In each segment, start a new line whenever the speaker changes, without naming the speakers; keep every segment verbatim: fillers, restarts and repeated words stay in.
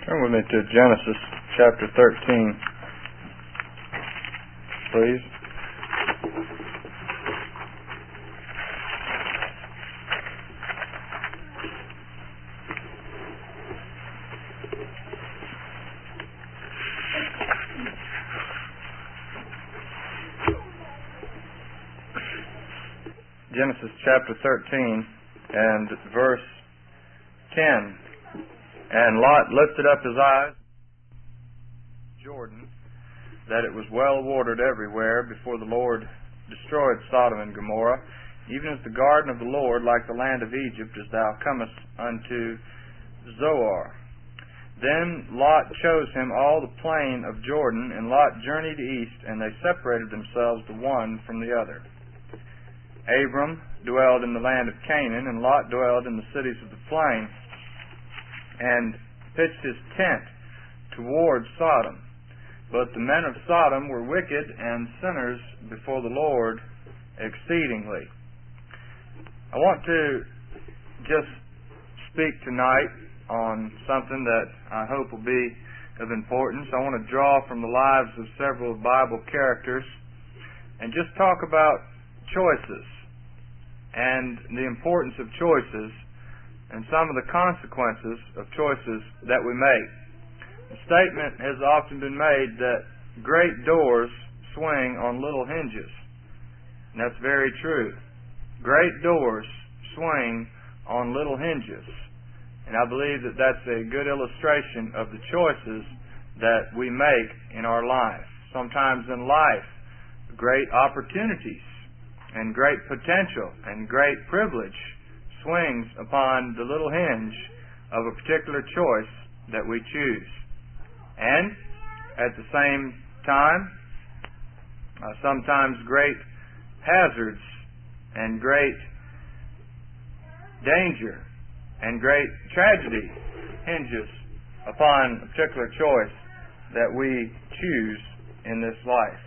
Turn with me to Genesis chapter thirteen, please. Genesis chapter thirteen and verse ten. And Lot lifted up his eyes, Jordan, that it was well watered everywhere before the Lord destroyed Sodom and Gomorrah, even as the garden of the Lord, like the land of Egypt, as thou comest unto Zoar. Then Lot chose him all the plain of Jordan, and Lot journeyed east, and they separated themselves the one from the other. Abram dwelled in the land of Canaan, and Lot dwelled in the cities of the plain, and pitched his tent toward Sodom. But the men of Sodom were wicked and sinners before the Lord exceedingly. I want to just speak tonight on something that I hope will be of importance. I want to draw from the lives of several Bible characters and just talk about choices and the importance of choices and some of the consequences of choices that we make. The statement has often been made that great doors swing on little hinges. And that's very true. Great doors swing on little hinges. And I believe that that's a good illustration of the choices that we make in our life. Sometimes in life, great opportunities and great potential and great privilege swings upon the little hinge of a particular choice that we choose. And at the same time, uh, sometimes great hazards and great danger and great tragedy hinges upon a particular choice that we choose in this life.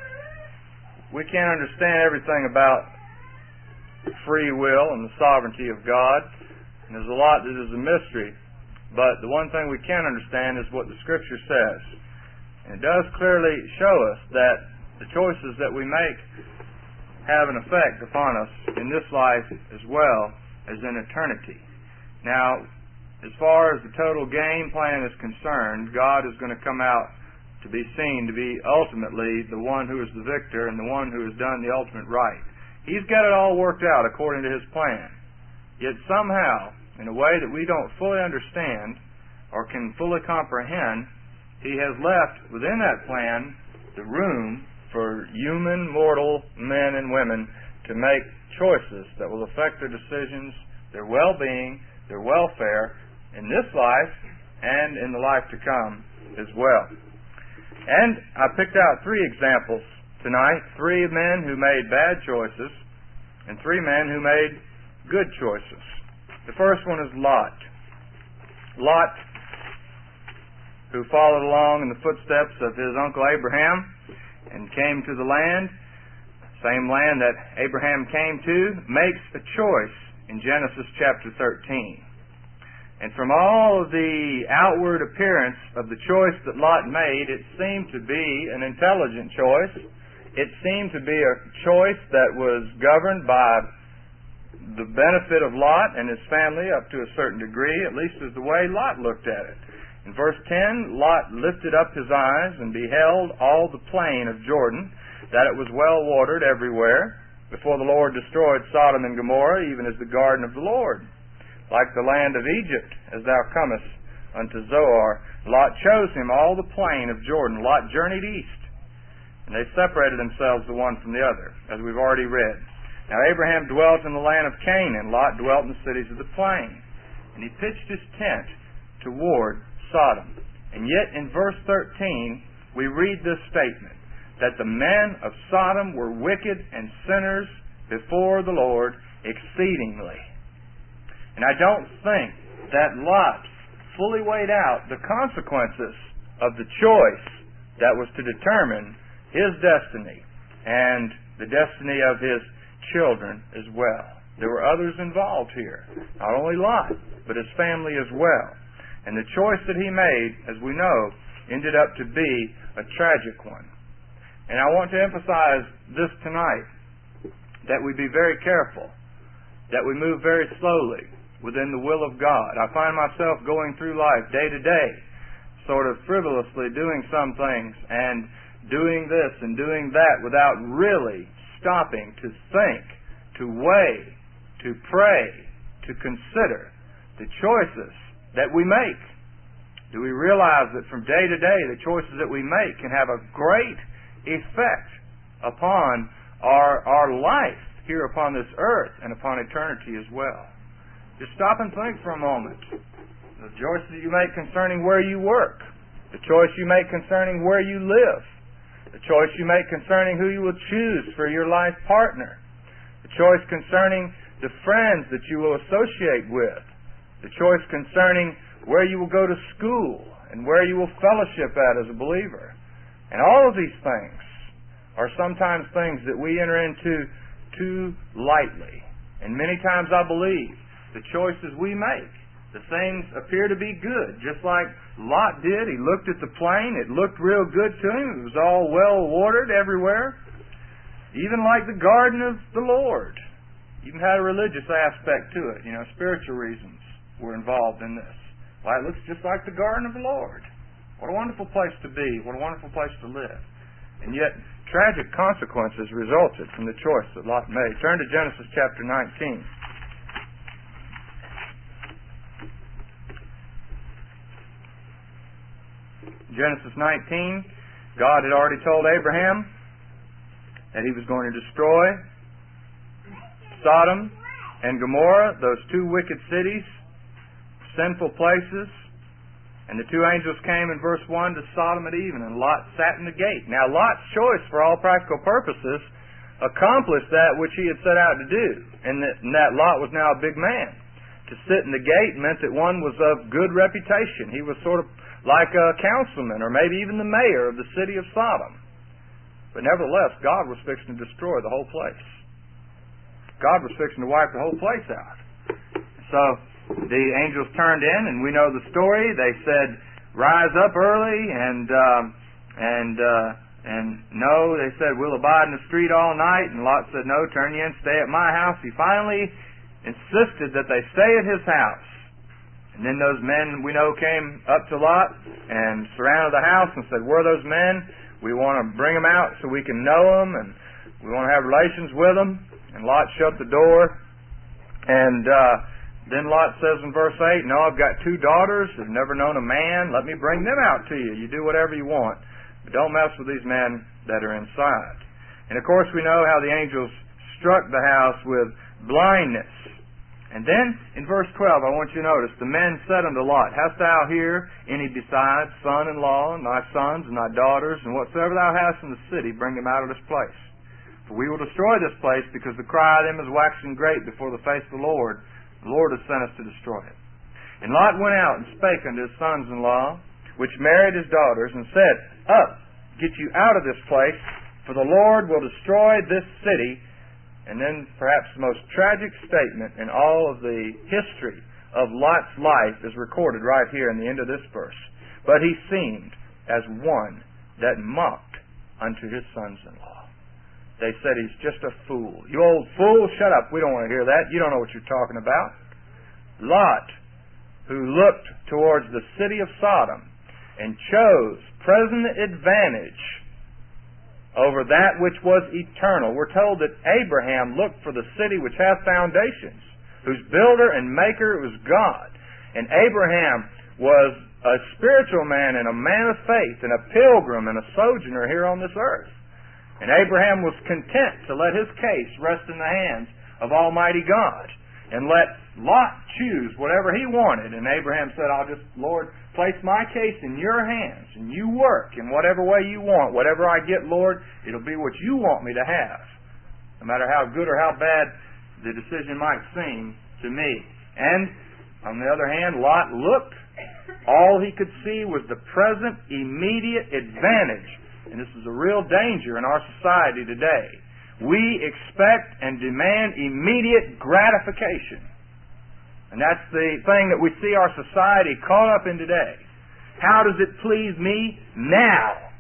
We can't understand everything about free will and the sovereignty of God, and there's a lot that is a mystery, but the one thing we can understand is what the Scripture says. And it does clearly show us that the choices that we make have an effect upon us in this life as well as in eternity. Now, as far as the total game plan is concerned, God is going to come out to be seen to be ultimately the one who is the victor and the one who has done the ultimate right. He's got it all worked out according to His plan. Yet somehow, in a way that we don't fully understand or can fully comprehend, He has left within that plan the room for human, mortal men and women to make choices that will affect their decisions, their well-being, their welfare in this life and in the life to come as well. And I picked out three examples tonight, three men who made bad choices and three men who made good choices. The first one is Lot. Lot, who followed along in the footsteps of his uncle Abraham and came to the land, same land that Abraham came to, makes a choice in Genesis chapter thirteen. And from all of the outward appearance of the choice that Lot made, it seemed to be an intelligent choice. It seemed to be a choice that was governed by the benefit of Lot and his family up to a certain degree, at least as the way Lot looked at it. In verse ten, Lot lifted up his eyes and beheld all the plain of Jordan, that it was well watered everywhere, before the Lord destroyed Sodom and Gomorrah, even as the garden of the Lord, like the land of Egypt, as thou comest unto Zoar. Lot chose him all the plain of Jordan. Lot journeyed east, and they separated themselves the one from the other, as we've already read. Now Abraham dwelt in the land of Canaan. Lot dwelt in the cities of the plain. And he pitched his tent toward Sodom. And yet in verse thirteen, we read this statement, that the men of Sodom were wicked and sinners before the Lord exceedingly. And I don't think that Lot fully weighed out the consequences of the choice that was to determine his destiny and the destiny of his children as well. There were others involved here. Not only Lot, but his family as well. And the choice that he made, as we know, ended up to be a tragic one. And I want to emphasize this tonight, that we be very careful, that we move very slowly within the will of God. I find myself going through life day to day, sort of frivolously doing some things and doing this and doing that without really stopping to think, to weigh, to pray, to consider the choices that we make. Do we realize that from day to day the choices that we make can have a great effect upon our, our life here upon this earth and upon eternity as well? Just stop and think for a moment. The choices that you make concerning where you work, the choice you make concerning where you live, the choice you make concerning who you will choose for your life partner, the choice concerning the friends that you will associate with, the choice concerning where you will go to school and where you will fellowship at as a believer. And all of these things are sometimes things that we enter into too lightly. And many times I believe the choices we make, the things appear to be good. Just like Lot did. He looked at the plain. It looked real good to him. It was all well watered everywhere. Even like the garden of the Lord. Even had a religious aspect to it. You know, spiritual reasons were involved in this. Why, it looks just like the garden of the Lord. What a wonderful place to be. What a wonderful place to live. And yet, tragic consequences resulted from the choice that Lot made. Turn to Genesis chapter nineteen. Genesis nineteen, God had already told Abraham that He was going to destroy Sodom and Gomorrah, those two wicked cities, sinful places. And the two angels came in verse one to Sodom at even, and Lot sat in the gate. Now Lot's choice, for all practical purposes, accomplished that which he had set out to do, and that, and that Lot was now a big man. To sit in the gate meant that one was of good reputation. He was sort of like a councilman, or maybe even the mayor of the city of Sodom. But nevertheless, God was fixing to destroy the whole place. God was fixing to wipe the whole place out. So the angels turned in, and we know the story. They said, "Rise up early," and uh, and uh, and no, they said, "We'll abide in the street all night." And Lot said, "No, turn you in, stay at my house." He finally insisted that they stay at his house. And then those men we know came up to Lot and surrounded the house and said, "Where are those men? We want to bring them out so we can know them, and we want to have relations with them." And Lot shut the door, and uh, then Lot says in verse eight, "No, I've got two daughters who've never known a man. Let me bring them out to you. You do whatever you want, but don't mess with these men that are inside." And of course we know how the angels struck the house with blindness. And then in verse twelve, I want you to notice, the men said unto Lot, "Hast thou here any besides son-in-law, and thy sons, and thy daughters, and whatsoever thou hast in the city, bring them out of this place. For we will destroy this place, because the cry of them is waxing great before the face of the Lord. The Lord has sent us to destroy it." And Lot went out and spake unto his sons-in-law, which married his daughters, and said, "Up, get you out of this place, for the Lord will destroy this city." And then perhaps the most tragic statement in all of the history of Lot's life is recorded right here in the end of this verse. "But he seemed as one that mocked unto his sons-in-law." They said, "He's just a fool." "You old fool, shut up. We don't want to hear that. You don't know what you're talking about." Lot, who looked towards the city of Sodom and chose present advantage over that which was eternal. We're told that Abraham looked for the city which hath foundations, whose builder and maker was God. And Abraham was a spiritual man and a man of faith and a pilgrim and a sojourner here on this earth. And Abraham was content to let his case rest in the hands of Almighty God and let Lot choose whatever he wanted. And Abraham said, "I'll just, Lord, place my case in your hands, and you work in whatever way you want. Whatever I get, Lord, it'll be what you want me to have, no matter how good or how bad the decision might seem to me." And on the other hand, Lot looked. All he could see was the present immediate advantage. And this is a real danger in our society today. We expect and demand immediate gratification. And that's the thing that we see our society caught up in today. How does it please me now?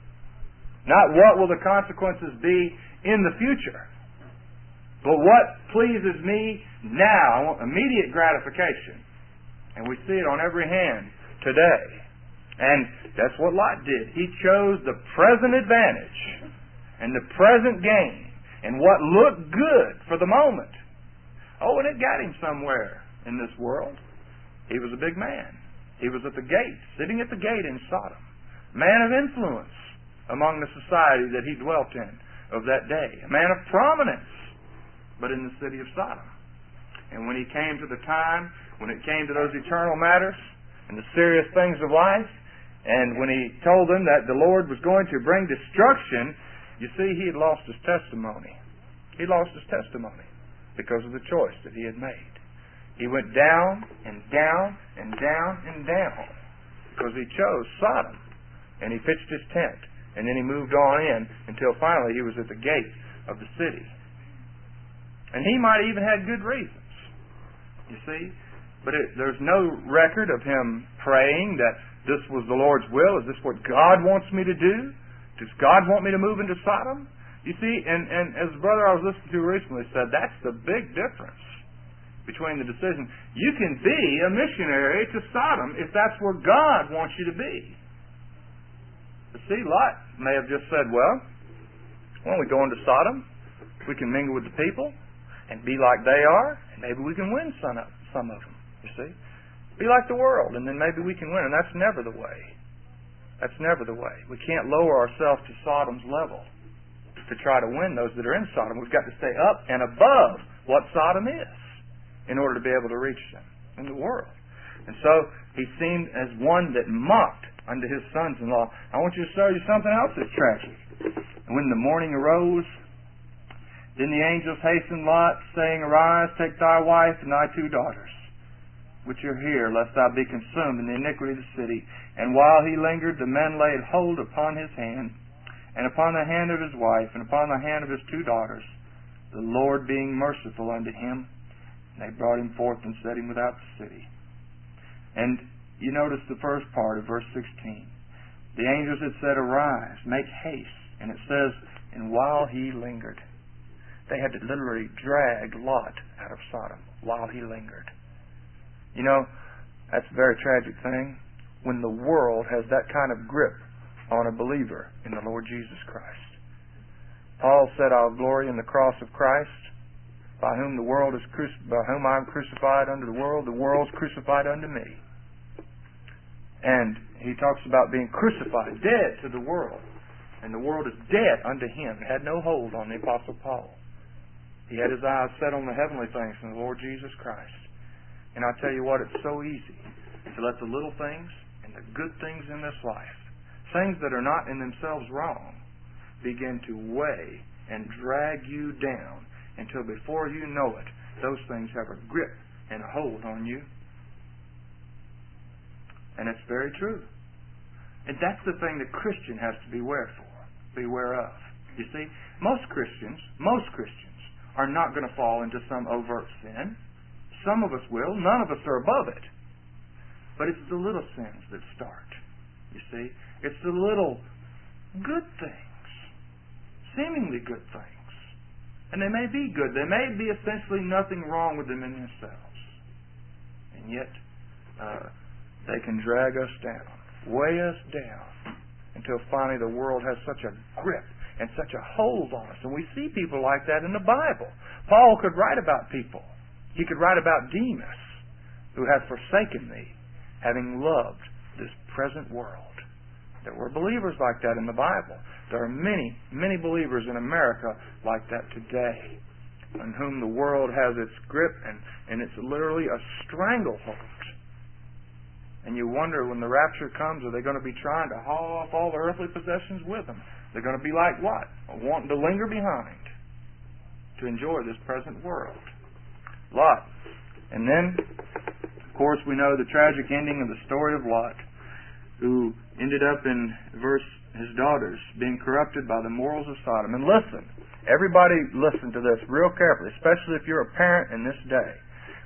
Not what will the consequences be in the future. But what pleases me now. I want immediate gratification. And we see it on every hand today. And that's what Lot did. He chose the present advantage and the present gain and what looked good for the moment. Oh, and it got him somewhere in this world. He was a big man. He was at the gate, sitting at the gate in Sodom. Man of influence among the society that he dwelt in of that day. A man of prominence, but in the city of Sodom. And when he came to the time, when it came to those eternal matters and the serious things of life, and when he told them that the Lord was going to bring destruction, you see, he had lost his testimony. He lost his testimony because of the choice that he had made. He went down and down and down and down because he chose Sodom. And he pitched his tent. And then he moved on in until finally he was at the gate of the city. And he might even had good reasons, you see. But it, there's no record of him praying that this was the Lord's will. Is this what God wants me to do? Does God want me to move into Sodom? You see, and, and as the brother I was listening to recently said, that's the big difference between the decision. You can be a missionary to Sodom if that's where God wants you to be. But see, Lot may have just said, well, why don't we go into Sodom? We can mingle with the people and be like they are, and maybe we can win some of, some of them, you see. Be like the world, and then maybe we can win. And that's never the way. That's never the way. We can't lower ourselves to Sodom's level to try to win those that are in Sodom. We've got to stay up and above what Sodom is in order to be able to reach them in the world. And so he seemed as one that mocked unto his sons-in-law. I want you to show you something else that's tragic. And when the morning arose, then the angels hastened Lot, saying, Arise, take thy wife and thy two daughters, which are here, lest thou be consumed in the iniquity of the city. And while he lingered, the men laid hold upon his hand, and upon the hand of his wife, and upon the hand of his two daughters, the Lord being merciful unto him. And they brought him forth and set him without the city. And you notice the first part of verse sixteen. The angels had said, Arise, make haste. And it says, and while he lingered. They had to literally drag Lot out of Sodom while he lingered. You know, that's a very tragic thing when the world has that kind of grip on a believer in the Lord Jesus Christ. Paul said, I'll glory in the cross of Christ, by whom the world is cruci- by whom I am crucified unto the world, the world's crucified unto me. And he talks about being crucified, dead to the world. And the world is dead unto him. It had no hold on the Apostle Paul. He had his eyes set on the heavenly things in the Lord Jesus Christ. And I tell you what, it's so easy to let the little things and the good things in this life, things that are not in themselves wrong, begin to weigh and drag you down until before you know it, those things have a grip and a hold on you. And it's very true. And that's the thing the Christian has to beware for, beware of. You see, most Christians, most Christians are not going to fall into some overt sin. Some of us will. None of us are above it. But it's the little sins that start. You see, it's the little good things, seemingly good things. And they may be good. There may be essentially nothing wrong with them in themselves. And yet, uh, they can drag us down, weigh us down, until finally the world has such a grip and such a hold on us. And we see people like that in the Bible. Paul could write about people. He could write about Demas, who has forsaken me, having loved this present world. There were believers like that in the Bible. There are many, many believers in America like that today, on whom the world has its grip, and, and it's literally a stranglehold. And you wonder, when the rapture comes, are they going to be trying to haul off all the earthly possessions with them? They're going to be like what? Wanting to linger behind to enjoy this present world. Lot. And then, of course, we know the tragic ending of the story of Lot, who ended up in verse, his daughters being corrupted by the morals of Sodom. And listen, everybody listen to this real carefully, especially if you're a parent in this day.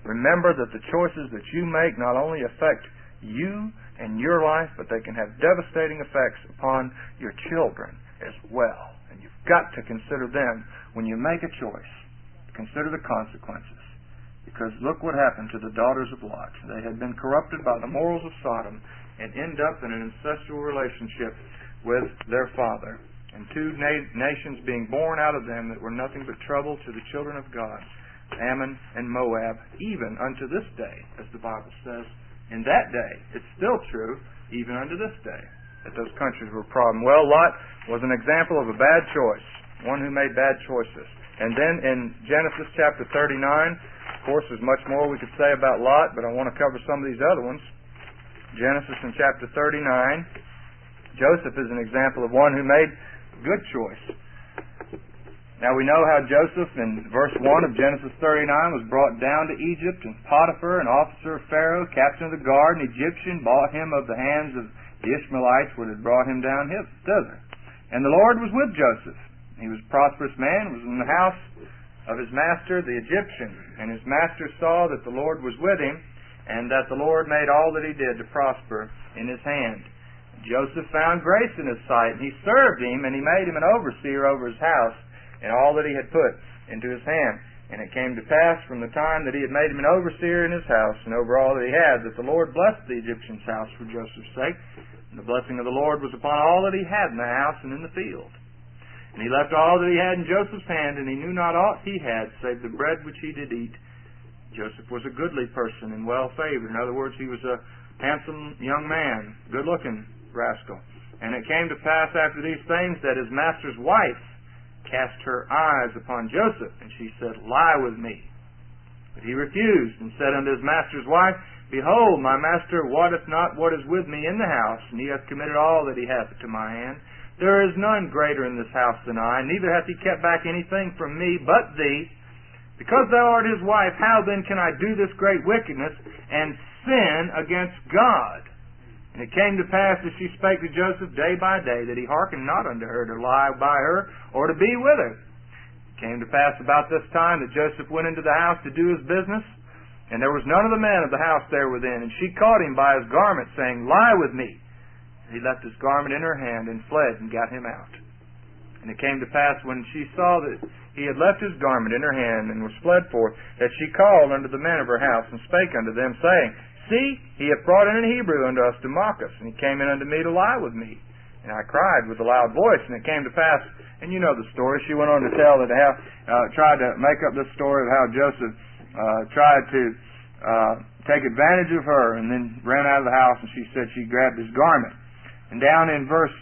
remember that the choices that you make not only affect you and your life, but they can have devastating effects upon your children as well. And you've got to consider them when you make a choice. Consider the consequences. Because look what happened to the daughters of Lot. They had been corrupted by the morals of Sodom and end up in an incestual relationship with their father. And two na- nations being born out of them that were nothing but trouble to the children of God, Ammon and Moab, even unto this day, as the Bible says. In that day, it's still true, even unto this day, that those countries were a problem. Well, Lot was an example of a bad choice, one who made bad choices. And then in Genesis chapter thirty-nine, of course, there's much more we could say about Lot, but I want to cover some of these other ones. Genesis in chapter thirty-nine, Joseph is an example of one who made good choice. Now we know how Joseph in verse one of Genesis thirty-nine was brought down to Egypt, and Potiphar, an officer of Pharaoh, captain of the guard, an Egyptian, bought him of the hands of the Ishmaelites which had brought him down thither. And the Lord was with Joseph. He was a prosperous man, was in the house of his master, the Egyptian. And his master saw that the Lord was with him, and that the Lord made all that he did to prosper in his hand. Joseph found grace in his sight, and he served him, and he made him an overseer over his house, and all that he had put into his hand. And it came to pass from the time that he had made him an overseer in his house, and over all that he had, that the Lord blessed the Egyptian's house for Joseph's sake. And the blessing of the Lord was upon all that he had in the house and in the field. And he left all that he had in Joseph's hand, and he knew not aught he had, save the bread which he did eat. Joseph was a goodly person and well favored. In other words, he was a handsome young man, good-looking rascal. And it came to pass after these things that his master's wife cast her eyes upon Joseph, and she said, Lie with me. But he refused, and said unto his master's wife, Behold, my master wotteth not what is with me in the house, and he hath committed all that he hath to my hand. There is none greater in this house than I, neither hath he kept back anything from me but thee. Because thou art his wife, how then can I do this great wickedness, and sin against God? And it came to pass as she spake to Joseph day by day, that he hearkened not unto her to lie by her, or to be with her. It came to pass about this time that Joseph went into the house to do his business, and there was none of the men of the house there within. And she caught him by his garment, saying, Lie with me. And he left his garment in her hand, and fled, and got him out. And it came to pass, when she saw that he had left his garment in her hand, and was fled forth, that she called unto the men of her house, and spake unto them, saying, See, he hath brought in an Hebrew unto us to mock us, and he came in unto me to lie with me. And I cried with a loud voice, and it came to pass, and you know the story. She went on to tell that how, uh, tried to make up this story of how Joseph uh, tried to uh, take advantage of her, and then ran out of the house, and she said she grabbed his garment. And down in verse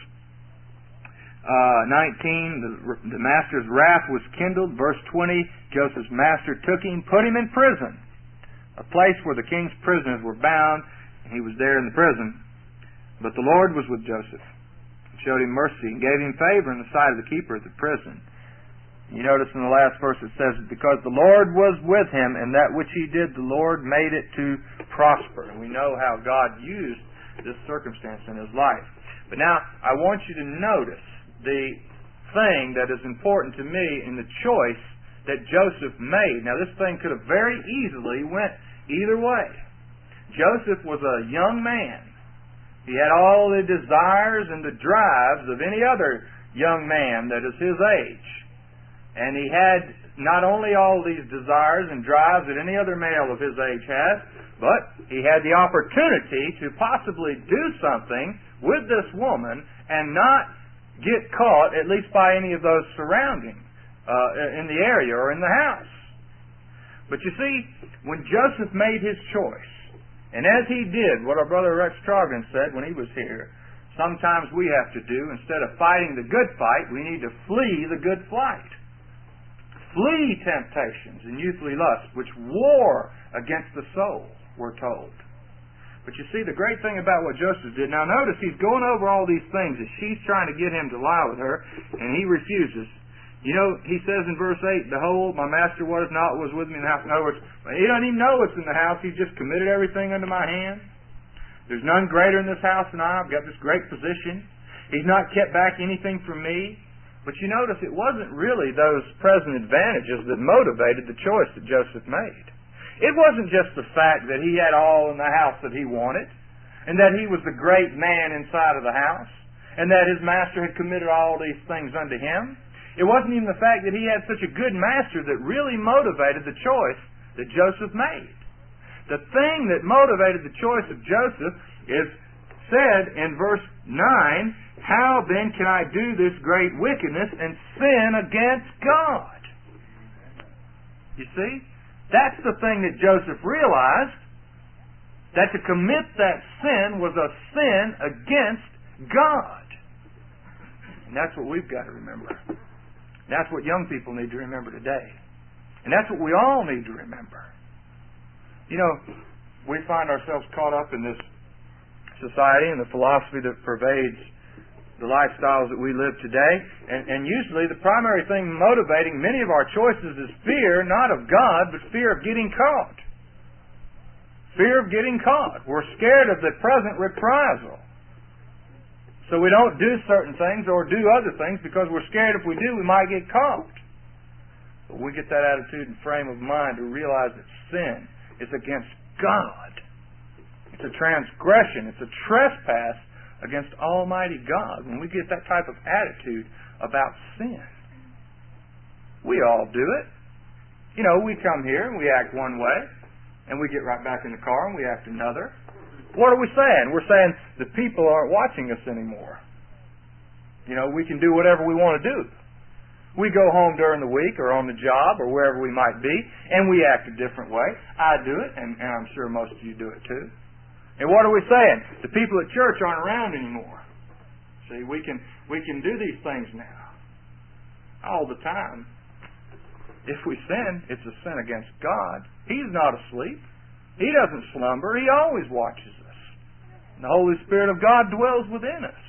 uh, nineteen, the, the master's wrath was kindled. Verse twenty, Joseph's master took him, put him in prison, a place where the king's prisoners were bound, and he was there in the prison. But the Lord was with Joseph, and showed him mercy, and gave him favor in the sight of the keeper of the prison. You notice in the last verse it says, Because the Lord was with him, and that which he did, the Lord made it to prosper. And we know how God used this circumstance in his life. But now, I want you to notice the thing that is important to me in the choice that Joseph made. Now, this thing could have very easily went either way. Joseph was a young man. He had all the desires and the drives of any other young man that is his age. And he had not only all these desires and drives that any other male of his age has, but he had the opportunity to possibly do something with this woman and not get caught, at least by any of those surrounding uh, in the area or in the house. But you see, when Joseph made his choice, and as he did what our brother Rex Trogan said when he was here, sometimes we have to do, instead of fighting the good fight, we need to flee the good flight. Flee temptations and youthly lusts, which war against the soul, we're told. But you see, the great thing about what Joseph did, now notice he's going over all these things as she's trying to get him to lie with her, and he refuses. You know, he says in verse eight, Behold, my master was not was with me in the house. In other words, he doesn't even know what's in the house. He's just committed everything unto my hand. There's none greater in this house than I. I've got this great position. He's not kept back anything from me. But you notice it wasn't really those present advantages that motivated the choice that Joseph made. It wasn't just the fact that he had all in the house that he wanted, and that he was the great man inside of the house, and that his master had committed all these things unto him. It wasn't even the fact that he had such a good master that really motivated the choice that Joseph made. The thing that motivated the choice of Joseph is said in verse nine, how then can I do this great wickedness and sin against God? You see? That's the thing that Joseph realized, that to commit that sin was a sin against God. And that's what we've got to remember. And that's what young people need to remember today. And that's what we all need to remember. You know, we find ourselves caught up in this society and the philosophy that pervades the lifestyles that we live today. And, and usually the primary thing motivating many of our choices is fear, not of God, but fear of getting caught. Fear of getting caught. We're scared of the present reprisal. So we don't do certain things or do other things because we're scared if we do, we might get caught. But we get that attitude and frame of mind to realize that sin is against God. It's a transgression. It's a trespass against Almighty God when we get that type of attitude about sin. We all do it. You know, we come here and we act one way, and we get right back in the car and we act another. What are we saying? We're saying the people aren't watching us anymore. You know, we can do whatever we want to do. We go home during the week or on the job or wherever we might be, and we act a different way. I do it, and, and I'm sure most of you do it too. And what are we saying? The people at church aren't around anymore. See, we can we can do these things now. All the time. If we sin, it's a sin against God. He's not asleep. He doesn't slumber. He always watches us. And the Holy Spirit of God dwells within us.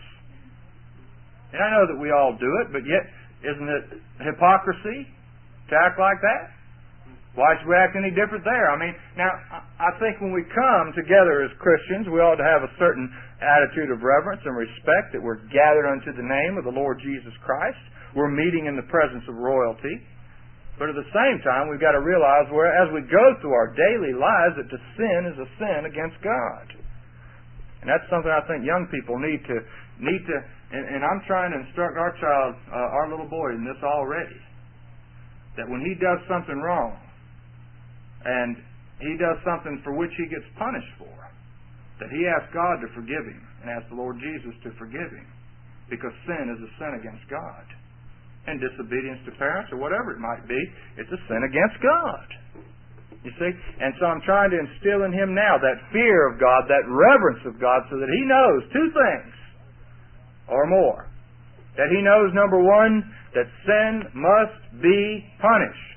And I know that we all do it, but yet, isn't it hypocrisy to act like that? Why should we act any different there? I mean, now, I think when we come together as Christians, we ought to have a certain attitude of reverence and respect that we're gathered unto the name of the Lord Jesus Christ. We're meeting in the presence of royalty. But at the same time, we've got to realize where, as we go through our daily lives, that to sin is a sin against God. And that's something I think young people need to, need to, and, and I'm trying to instruct our child, uh, our little boy in this already, that when he does something wrong, and he does something for which he gets punished for, that he asks God to forgive him, and asks the Lord Jesus to forgive him, because sin is a sin against God. And disobedience to parents, or whatever it might be, it's a sin against God. You see? And so I'm trying to instill in him now that fear of God, that reverence of God, so that he knows two things, or more. That he knows, number one, that sin must be punished.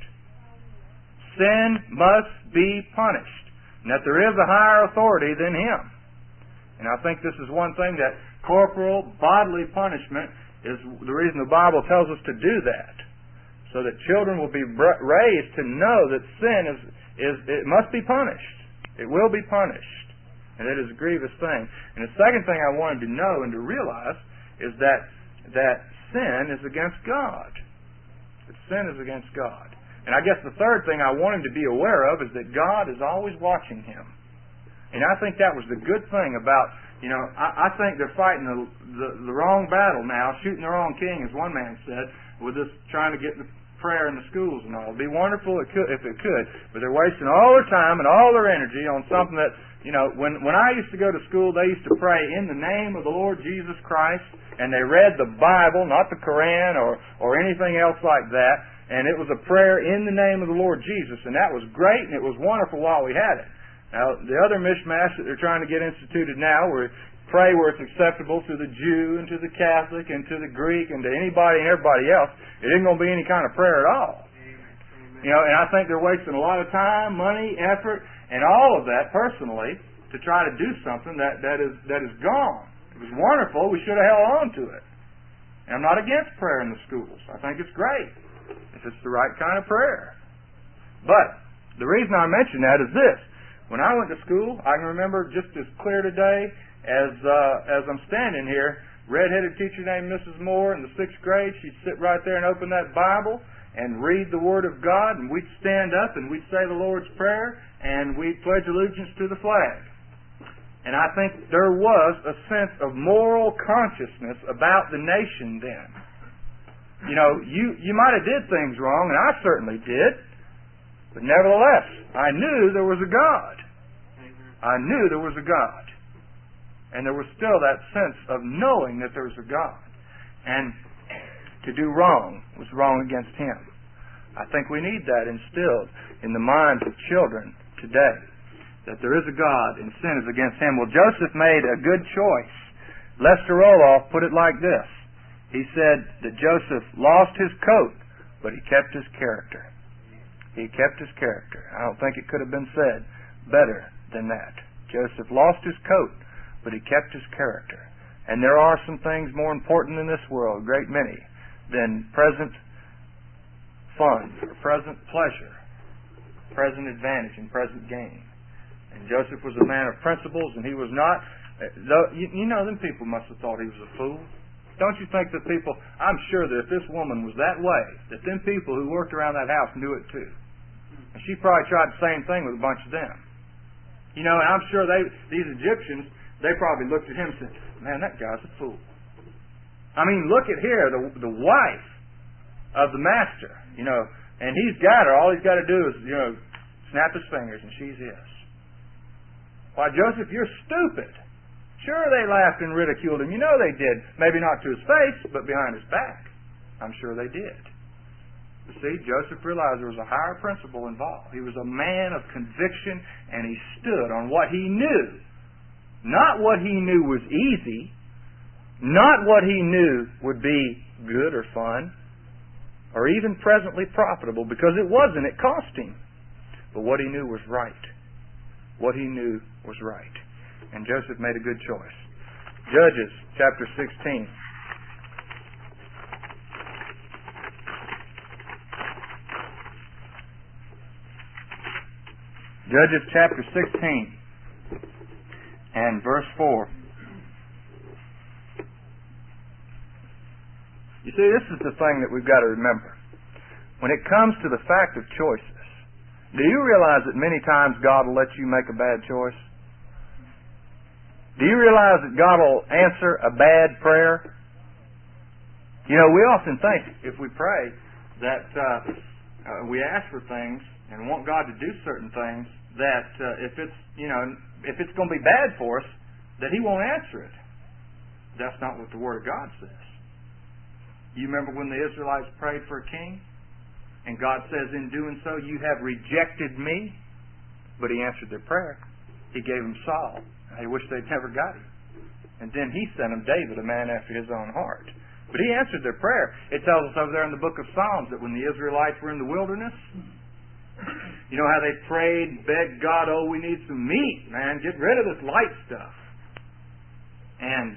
Sin must be punished. And that there is a higher authority than him. And I think this is one thing, that corporal bodily punishment is the reason the Bible tells us to do that. So that children will be raised to know that sin is, is it must be punished. It will be punished. And it is a grievous thing. And the second thing I wanted to know and to realize is that that sin is against God. That sin is against God. And I guess the third thing I want him to be aware of is that God is always watching him. And I think that was the good thing about, you know, I, I think they're fighting the, the the wrong battle now, shooting the wrong king, as one man said, with this trying to get the prayer in the schools and all. It'd be wonderful it could, if it could, but they're wasting all their time and all their energy on something that, you know, when, when I used to go to school, they used to pray in the name of the Lord Jesus Christ, and they read the Bible, not the Koran or, or anything else like that, and it was a prayer in the name of the Lord Jesus, and that was great, and it was wonderful while we had it. Now, the other mishmash that they're trying to get instituted now, where pray where it's acceptable to the Jew and to the Catholic and to the Greek and to anybody and everybody else, it isn't going to be any kind of prayer at all. Amen. You know, and I think they're wasting a lot of time, money, effort, and all of that personally to try to do something that, that is that is gone. It was wonderful. We should have held on to it. And I'm not against prayer in the schools. I think it's great if it's the right kind of prayer. But the reason I mention that is this. When I went to school, I can remember just as clear today as uh, as I'm standing here, redheaded teacher named Missus Moore in the sixth grade, she'd sit right there and open that Bible, and read the Word of God, and we'd stand up and we'd say the Lord's Prayer, and we'd pledge allegiance to the flag. And I think there was a sense of moral consciousness about the nation then. You know, you, you might have did things wrong, and I certainly did, but nevertheless, I knew there was a God. I knew there was a God. And there was still that sense of knowing that there was a God. And to do wrong was wrong against Him. I think we need that instilled in the minds of children today, that there is a God and sin is against Him. Well, Joseph made a good choice. Lester Roloff put it like this. He said that Joseph lost his coat, but he kept his character. He kept his character. I don't think it could have been said better than that. Joseph lost his coat, but he kept his character. And there are some things more important in this world, a great many, than present fun, or present pleasure, present advantage, and present gain. And Joseph was a man of principles, and he was not. You, you know, them people must have thought he was a fool. Don't you think that people? I'm sure that if this woman was that way, that them people who worked around that house knew it too. And she probably tried the same thing with a bunch of them. You know, and I'm sure they, these Egyptians, they probably looked at him and said, "Man, that guy's a fool." I mean, look at here, the the wife of the master, you know, and he's got her. All he's got to do is, you know, snap his fingers and she's his. Why, Joseph, you're stupid. Sure, they laughed and ridiculed him. You know they did. Maybe not to his face, but behind his back. I'm sure they did. You see, Joseph realized there was a higher principle involved. He was a man of conviction, and he stood on what he knew. Not what he knew was easy. Not what he knew would be good or fun, or even presently profitable, because it wasn't. It cost him. But what he knew was right. What he knew was right. And Joseph made a good choice. Judges chapter sixteen. Judges chapter sixteen and verse four. You see, this is the thing that we've got to remember. When it comes to the fact of choices, do you realize that many times God will let you make a bad choice? Do you realize that God will answer a bad prayer? You know, we often think if we pray that uh, uh, we ask for things and want God to do certain things, that uh, if it's, you know, if it's going to be bad for us, that He won't answer it. That's not what the Word of God says. You remember when the Israelites prayed for a king? And God says, in doing so, you have rejected me. But He answered their prayer. He gave them Saul. They wished they'd never got him. And then He sent them David, a man after His own heart. But He answered their prayer. It tells us over there in the book of Psalms that when the Israelites were in the wilderness, you know how they prayed, begged God, oh, we need some meat, man. Get rid of this light stuff. And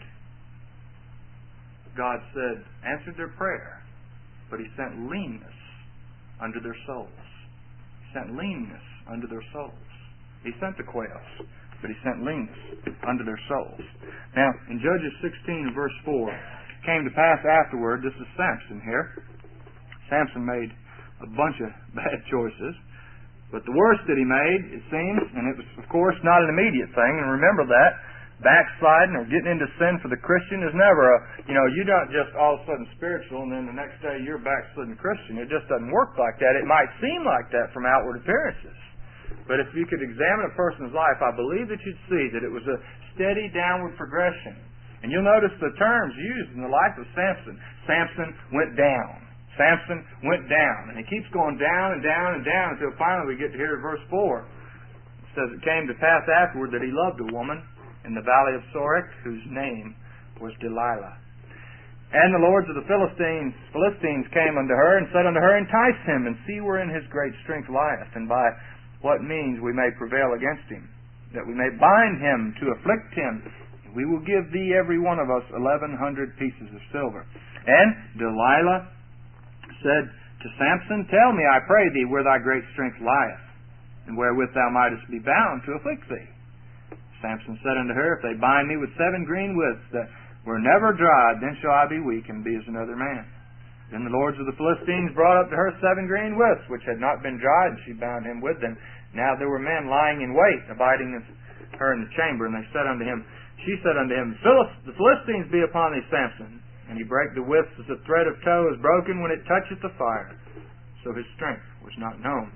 God said, answered their prayer, but He sent leanness under their souls. He sent leanness under their souls. He sent the quails, but He sent leanness under their souls. Now, in Judges sixteen, verse four, it came to pass afterward, this is Samson here. Samson made a bunch of bad choices, but the worst that he made, it seems, and it was, of course, not an immediate thing, and remember that, backsliding or getting into sin for the Christian is never a, you know, you're not just all of a sudden spiritual and then the next day you're backslidden Christian. It just doesn't work like that. It might seem like that from outward appearances. But if you could examine a person's life, I believe that you'd see that it was a steady downward progression. And you'll notice the terms used in the life of Samson. Samson went down. Samson went down. And he keeps going down and down and down until finally we get to here at verse four. It says, it came to pass afterward that he loved a woman in the valley of Sorek, whose name was Delilah. And the lords of the Philistines Philistines came unto her, and said unto her, entice him, and see wherein his great strength lieth, and by what means we may prevail against him, that we may bind him to afflict him. We will give thee every one of us eleven hundred pieces of silver. And Delilah said to Samson, tell me, I pray thee, where thy great strength lieth, and wherewith thou mightest be bound to afflict thee. Samson said unto her, if they bind me with seven green withs that were never dried, then shall I be weak and be as another man. Then the lords of the Philistines brought up to her seven green withs, which had not been dried, and she bound him with them. Now there were men lying in wait, abiding her in the chamber, and they said unto him, She said unto him, The Philistines be upon thee, Samson. And he brake the withs as a thread of tow is broken when it toucheth the fire. So his strength was not known.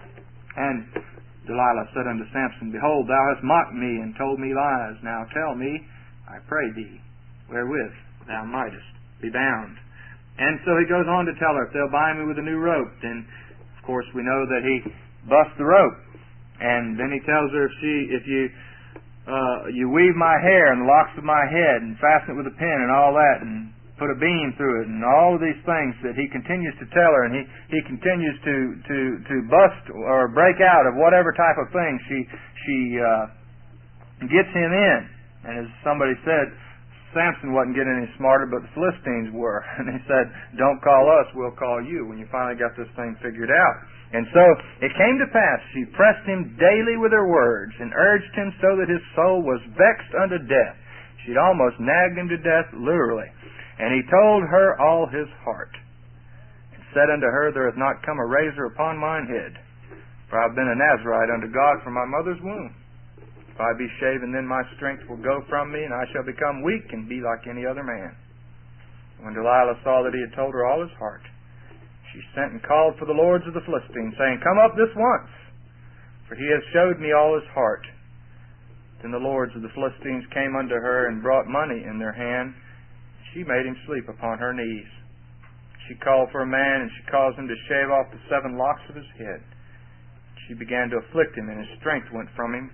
And Delilah said unto Samson, Behold, thou hast mocked me, and told me lies. Now tell me, I pray thee, wherewith thou mightest be bound. And so he goes on to tell her, if they'll bind me with a new rope, then of course we know that he busts the rope. And then he tells her, if she, if you, uh, you weave my hair and the locks of my head and fasten it with a pin and all that and put a beam through it and all of these things that he continues to tell her, and he, he continues to, to, to bust or break out of whatever type of thing she, she, uh, gets him in. And as somebody said, Samson wasn't getting any smarter, but the Philistines were. And he said, don't call us, we'll call you when you finally got this thing figured out. And so it came to pass, she pressed him daily with her words, and urged him so that his soul was vexed unto death. She'd almost nagged him to death, literally. And he told her all his heart, and said unto her, There hath not come a razor upon mine head, for I have been a Nazarite unto God from my mother's womb. If I be shaven, then my strength will go from me, and I shall become weak and be like any other man. When Delilah saw that he had told her all his heart, she sent and called for the lords of the Philistines, saying, Come up this once, for he hath showed me all his heart. Then the lords of the Philistines came unto her, and brought money in their hand. She made him sleep upon her knees. She called for a man, and she caused him to shave off the seven locks of his head. She began to afflict him, and his strength went from him.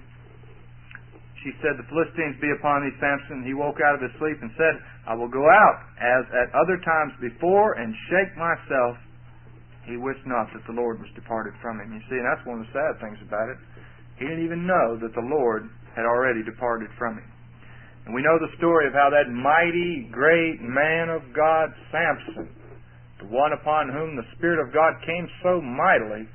She said, The Philistines be upon thee, Samson. He woke out of his sleep and said, I will go out, as at other times before, and shake myself. He wist not that the Lord was departed from him. You see, and that's one of the sad things about it. He didn't even know that the Lord had already departed from him. And we know the story of how that mighty, great man of God, Samson, the one upon whom the Spirit of God came so mightily,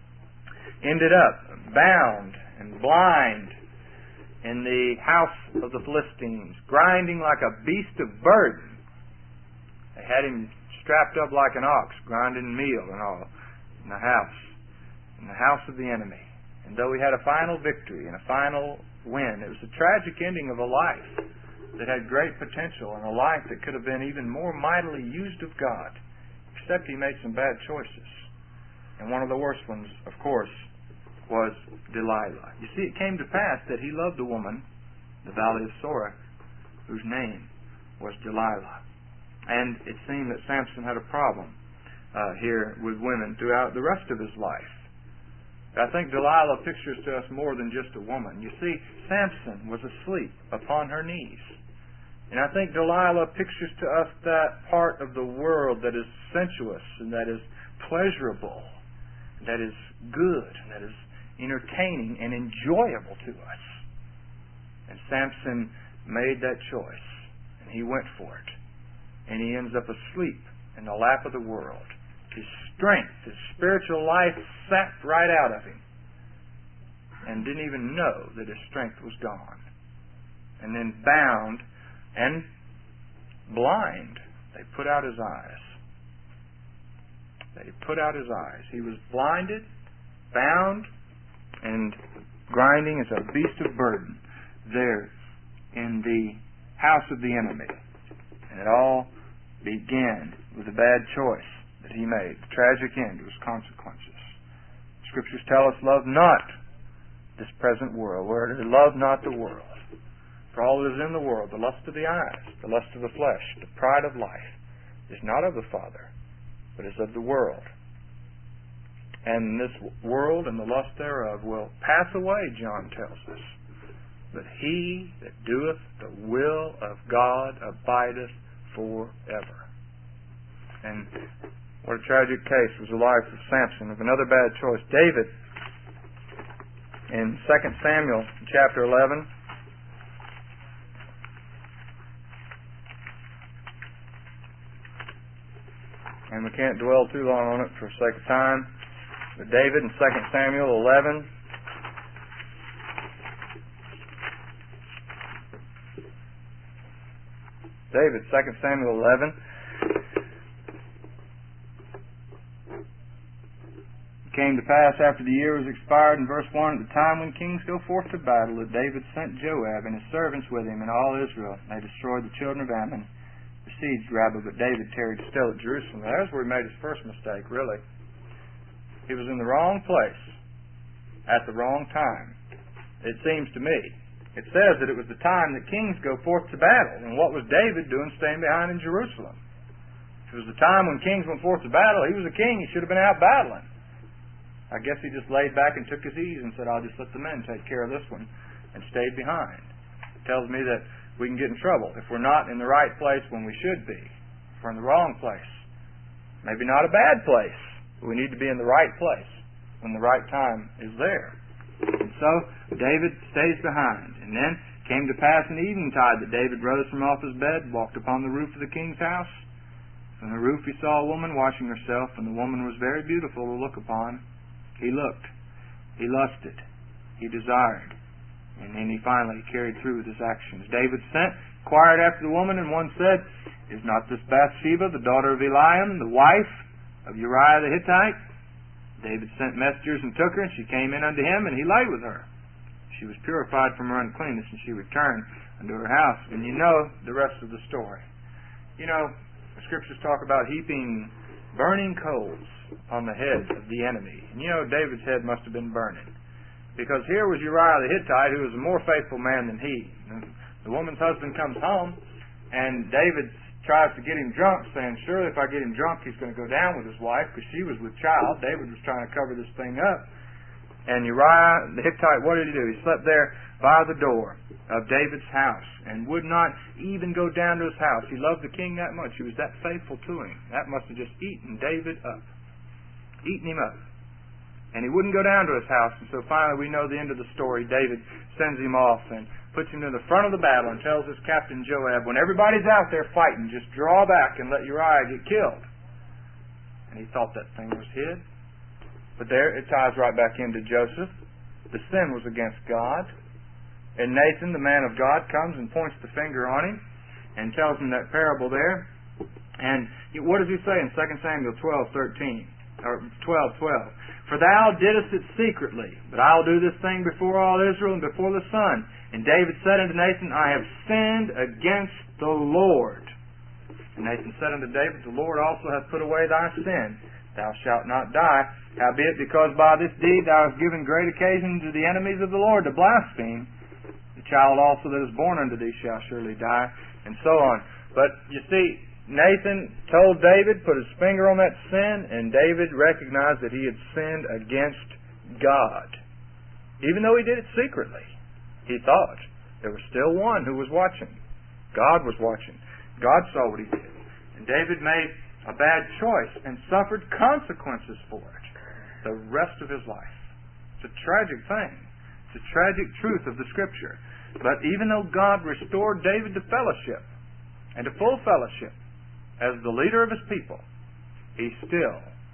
ended up bound and blind in the house of the Philistines, grinding like a beast of burden. They had him strapped up like an ox, grinding meal and all, in the house, in the house of the enemy. And though he had a final victory and a final win, it was a tragic ending of a life that had great potential and a life that could have been even more mightily used of God, except he made some bad choices. And one of the worst ones, of course, was Delilah. You see, it came to pass that he loved a woman, the valley of Sorek, whose name was Delilah. And it seemed that Samson had a problem uh, here with women throughout the rest of his life. I think Delilah pictures to us more than just a woman. You see, Samson was asleep upon her knees. And I think Delilah pictures to us that part of the world that is sensuous and that is pleasurable, that is good, and that is entertaining and enjoyable to us. And Samson made that choice, and he went for it. And he ends up asleep in the lap of the world. His strength, his spiritual life sapped right out of him, and didn't even know that his strength was gone. And then bound and blind, they put out his eyes. They put out his eyes. He was blinded, bound, and grinding as a beast of burden there in the house of the enemy. And it all began with a bad choice that he made. The tragic end was consequences. Scriptures tell us, love not this present world. Where it is, love not the world. For all that is in the world, the lust of the eyes, the lust of the flesh, the pride of life, is not of the Father, but is of the world. And this world and the lust thereof will pass away, John tells us. But he that doeth the will of God abideth forever. And what a tragic case was the life of Samson, of another bad choice. David, in Second Samuel chapter eleven, and we can't dwell too long on it for the sake of time. But David in Second Samuel eleven, David, Second Samuel eleven, came to pass after the year was expired, in verse one, at the time when kings go forth to battle, that David sent Joab and his servants with him and all Israel. And they destroyed the children of Ammon, besieged Rabbah, but David tarried still at Jerusalem. There's where he made his first mistake, really. He was in the wrong place at the wrong time, it seems to me. It says that it was the time that kings go forth to battle. And what was David doing staying behind in Jerusalem? If it was the time when kings went forth to battle, he was a king. He should have been out battling. I guess he just laid back and took his ease and said, I'll just let the men take care of this one, and stayed behind. It tells me that we can get in trouble if we're not in the right place when we should be. If we're in the wrong place. Maybe not a bad place, but we need to be in the right place when the right time is there. And so David stays behind. And then came to pass in eventide that David rose from off his bed, walked upon the roof of the king's house. From the roof he saw a woman washing herself, and the woman was very beautiful to look upon. He looked. He lusted. He desired. And then he finally carried through with his actions. David sent, inquired after the woman, and one said, Is not this Bathsheba, the daughter of Eliam, the wife of Uriah the Hittite? David sent messengers and took her, and she came in unto him, and he lay with her. She was purified from her uncleanness, and she returned unto her house. And you know the rest of the story. You know, the Scriptures talk about heaping burning coals on the head of the enemy. And you know, David's head must have been burning. Because here was Uriah the Hittite, who was a more faithful man than he. The woman's husband comes home, and David tries to get him drunk, saying, surely if I get him drunk, he's going to go down with his wife, because she was with child. David was trying to cover this thing up. And Uriah the Hittite, what did he do? He slept there by the door of David's house and would not even go down to his house. He loved the king that much. He was that faithful to him. That must have just eaten David up. Eaten him up. And he wouldn't go down to his house. And so finally we know the end of the story. David sends him off and puts him to the front of the battle and tells his captain Joab, when everybody's out there fighting, just draw back and let Uriah get killed. And he thought that thing was hid. But there it ties right back into Joseph. The sin was against God. And Nathan, the man of God, comes and points the finger on him and tells him that parable there. And what does he say in Second Samuel twelve thirteen? Or twelve twelve? For thou didst it secretly, but I will do this thing before all Israel and before the sun. And David said unto Nathan, I have sinned against the Lord. And Nathan said unto David, the Lord also hath put away thy sin. Thou shalt not die. Howbeit, because by this deed thou hast given great occasion to the enemies of the Lord to blaspheme, the child also that is born unto thee shall surely die, and so on. But you see, Nathan told David, put his finger on that sin, and David recognized that he had sinned against God. Even though he did it secretly, he thought there was still one who was watching. God was watching. God saw what he did. And David made a bad choice and suffered consequences for it the rest of his life. It's a tragic thing. It's a tragic truth of the Scripture. But even though God restored David to fellowship and to full fellowship as the leader of his people, he still,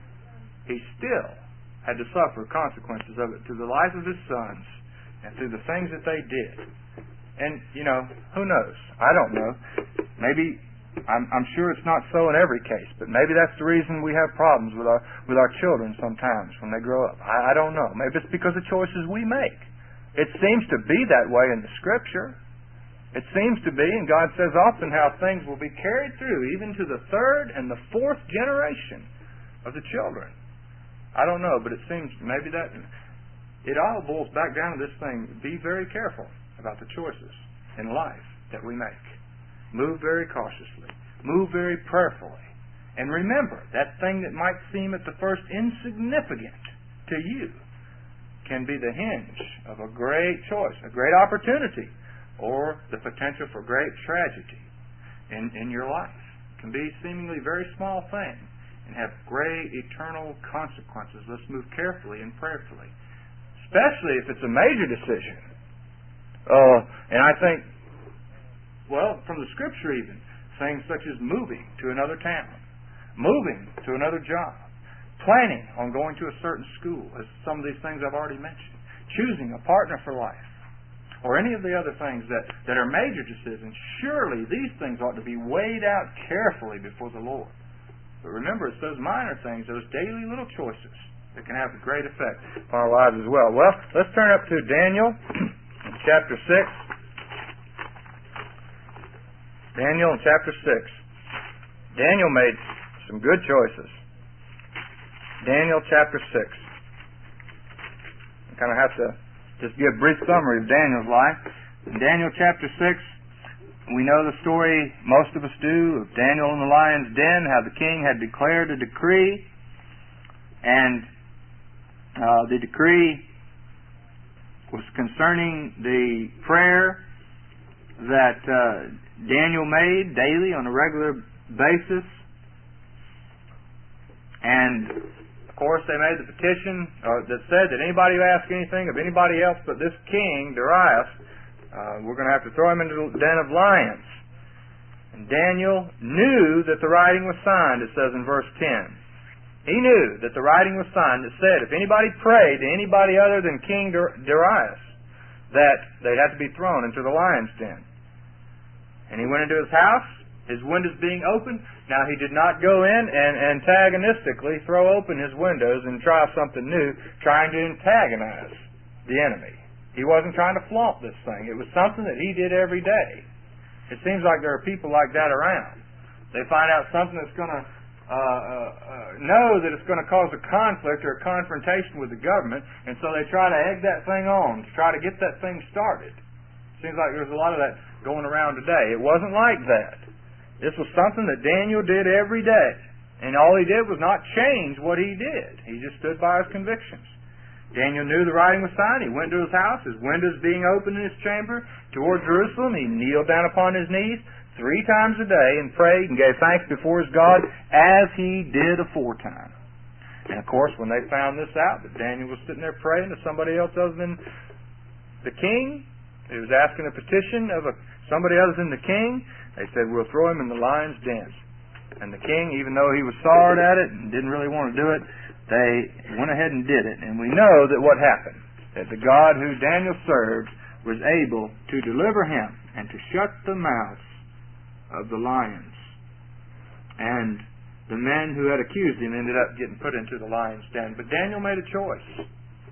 he still had to suffer consequences of it through the life of his sons and through the things that they did. And, you know, who knows? I don't know. Maybe, I'm, I'm sure it's not so in every case, but maybe that's the reason we have problems with our with our children sometimes when they grow up. I, I don't know. Maybe it's because of choices we make. It seems to be that way in the Scripture. It seems to be, and God says often how things will be carried through even to the third and the fourth generation of the children. I don't know, but it seems maybe that it all boils back down to this thing. Be very careful about the choices in life that we make. Move very cautiously. Move very prayerfully. And remember, that thing that might seem at the first insignificant to you can be the hinge of a great choice, a great opportunity, or the potential for great tragedy in, in your life. It can be seemingly very small thing and have great eternal consequences. Let's move carefully and prayerfully, especially if it's a major decision. Uh, and I think, well, from the Scripture even, things such as moving to another town, moving to another job, planning on going to a certain school, as some of these things I've already mentioned, choosing a partner for life, or any of the other things that, that are major decisions, surely these things ought to be weighed out carefully before the Lord. But remember, it's those minor things, those daily little choices that can have a great effect on our lives as well. Well, let's turn up to Daniel chapter six. Daniel in chapter six. Daniel made some good choices. Daniel chapter six. I kind of have to just give a brief summary of Daniel's life. In Daniel chapter six, we know the story, most of us do, of Daniel in the lion's den, how the king had declared a decree, and uh, the decree was concerning the prayer that uh, Daniel made daily on a regular basis. And of course they made the petition uh, that said that anybody who asks anything of anybody else but this king, Darius, uh, we're going to have to throw him into the den of lions. And Daniel knew that the writing was signed, it says in verse ten. He knew that the writing was signed that said if anybody prayed to anybody other than King Darius, that they'd have to be thrown into the lion's den. And he went into his house, his windows being open. Now he did not go in and antagonistically throw open his windows and try something new, trying to antagonize the enemy. He wasn't trying to flaunt this thing. It was something that he did every day. It seems like there are people like that around. They find out something that's going to uh, uh, uh, know that it's going to cause a conflict or a confrontation with the government, and so they try to egg that thing on to try to get that thing started. Seems like there's a lot of that going around today. It wasn't like that. This was something that Daniel did every day. And all he did was not change what he did. He just stood by his convictions. Daniel knew the writing was signed. He went to his house, his windows being open in his chamber toward Jerusalem. He kneeled down upon his knees three times a day and prayed and gave thanks before his God as he did aforetime. And of course, when they found this out, that Daniel was sitting there praying to somebody else other than the king, he was asking a petition of a, somebody other than the king, they said, we'll throw him in the lion's den. And the king, even though he was sorry at it and didn't really want to do it, they went ahead and did it. And we know that what happened, that the God who Daniel served was able to deliver him and to shut the mouths of the lions. And the men who had accused him ended up getting put into the lion's den. But Daniel made a choice.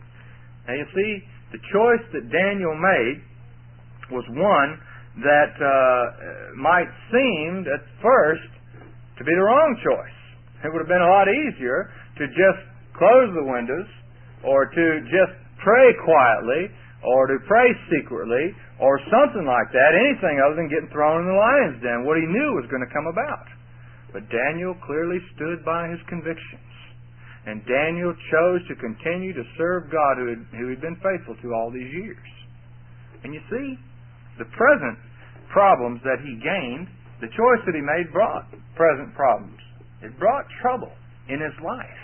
Now you see, the choice that Daniel made was one that uh, might seem at first to be the wrong choice. It would have been a lot easier to just close the windows, or to just pray quietly, or to pray secretly, or something like that, anything other than getting thrown in the lion's den, what he knew was going to come about. But Daniel clearly stood by his convictions. And Daniel chose to continue to serve God who had, who had been faithful to all these years. And you see, the present problems that he gained, the choice that he made brought present problems. It brought trouble in his life.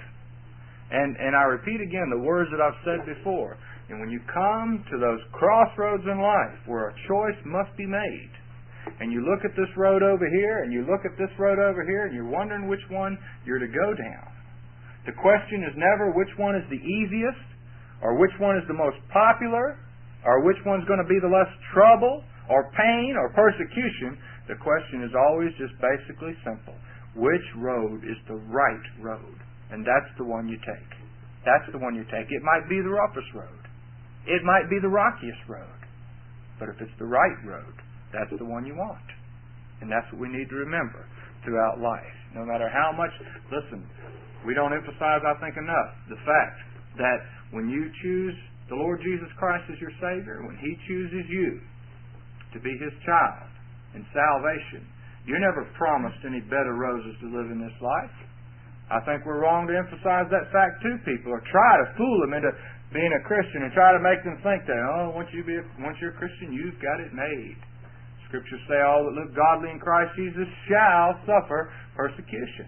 And and I repeat again the words that I've said before. And when you come to those crossroads in life where a choice must be made, and you look at this road over here, and you look at this road over here, and you're wondering which one you're to go down. The question is never which one is the easiest, or which one is the most popular, or which one's going to be the less trouble, or pain, or persecution. The question is always just basically simple. Which road is the right road? And that's the one you take. That's the one you take. It might be the roughest road. It might be the rockiest road. But if it's the right road, that's the one you want. And that's what we need to remember throughout life. No matter how much, listen, we don't emphasize, I think, enough the fact that when you choose the Lord Jesus Christ as your Savior, when He chooses you to be His child in salvation, you're never promised any bed of roses to live in this life. I think we're wrong to emphasize that fact to people, or try to fool them into being a Christian and try to make them think that, oh, once you be a, once you're a Christian, you've got it made. Scriptures say all that live godly in Christ Jesus shall suffer persecution.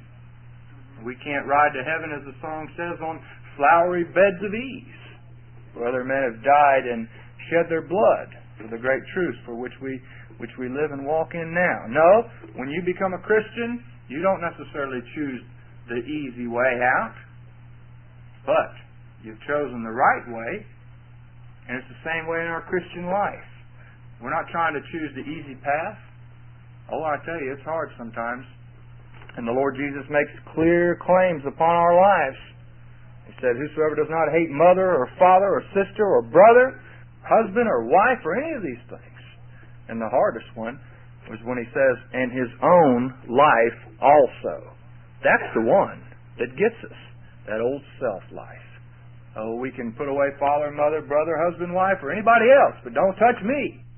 We can't ride to heaven, as the song says, on flowery beds of ease, where other men have died and shed their blood for the great truths for which we which we live and walk in now. No, when you become a Christian, you don't necessarily choose the easy way out, but you've chosen the right way, and it's the same way in our Christian life. We're not trying to choose the easy path. Oh, I tell you, it's hard sometimes. And the Lord Jesus makes clear claims upon our lives He said, whosoever does not hate mother or father or sister or brother, husband or wife or any of these things. And the hardest one was when he says, and his own life also. That's the one that gets us, that old self life. Oh, we can put away father, mother, brother, husband, wife, or anybody else, but don't touch me.